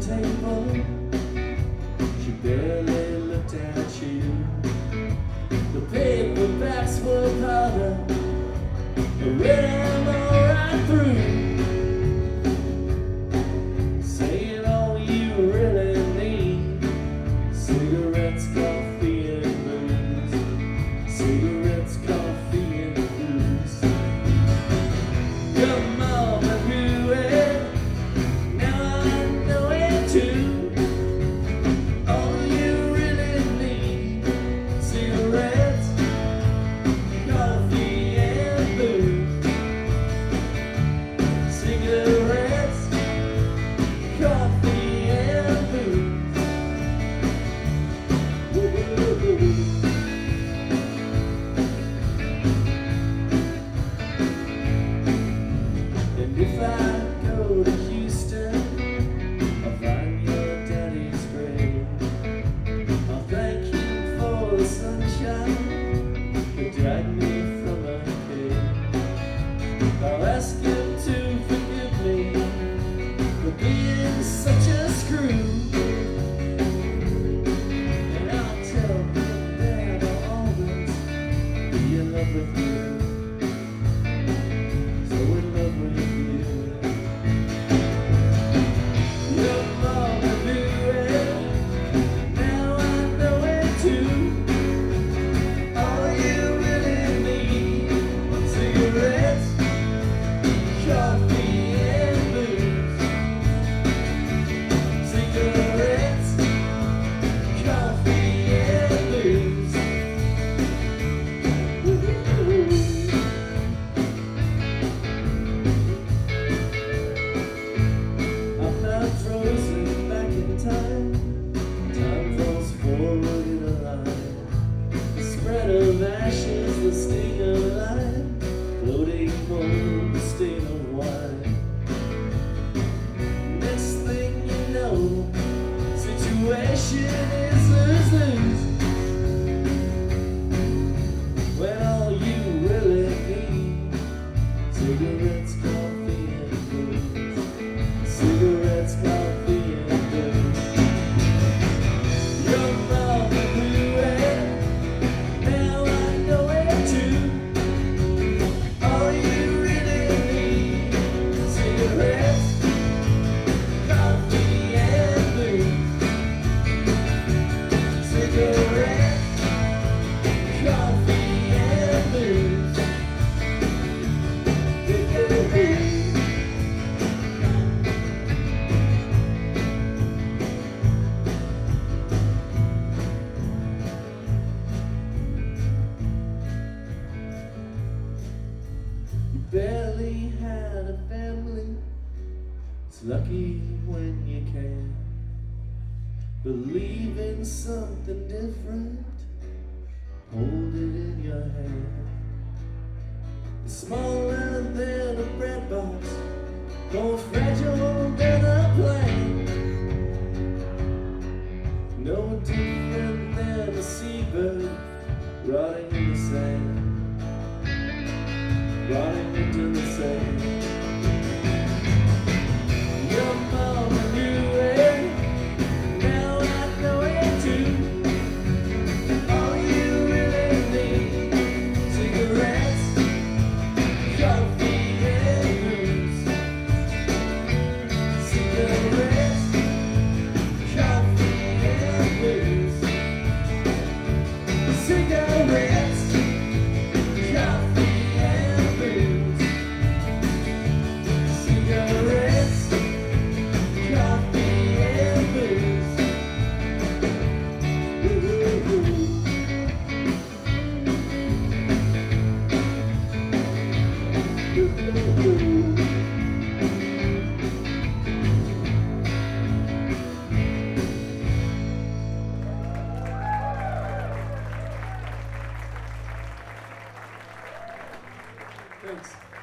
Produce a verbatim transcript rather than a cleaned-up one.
table. She barely looked at you. The paperbacks were powder, I read them all right through, saying all you really need: cigarettes, coffee, and booze. Cigarettes, coffee, and booze. Your mama knew it, now I know it too. All you really need: cigarettes, coffee, and booze. Cigarettes, coffee, and booze. Woo-hoo-hoo. And if I go to Houston, I'll find your daddy's grave. I'll thank you for the sunshine that dragged me from a cave. I'll ask him to forgive me for being such a screw. And I'll tell him that I'll always be in love with you. So in love with you. Your mama knew it, now I know it too. All you really need: cigarettes, coffee, and booze. Cigarettes, coffee, and booze. Woo-hoo-hoo. I'm not frozen back in time. Time rolls forward in a line. The spread of ashes, the sting of life, floating mold, the stain of wine. Next thing you know, situation is lose-lose, when all you really need: cigarettes, coffee, and booze. Cigarettes, coffee, and booze. Your mama knew it, now I know it too. All you really need: cigarettes, coffee, and booze. Cigarettes, coffee, and booze. You barely had a family. It's lucky when you can believe in something different. Hold it in your hand. It's smaller than a bread box, more fragile than a plane. No different than a seabird rotting in the sand. Rotting into the sand. Your mama knew it, now I know it too. All you really need: cigarettes, coffee, and booze. Cigarettes, coffee, and booze. Cigarettes, coffee, and booze. Cigarettes, coffee, and booze. Woo-hoo-hoo. Woo-hoo-hoo. Thanks.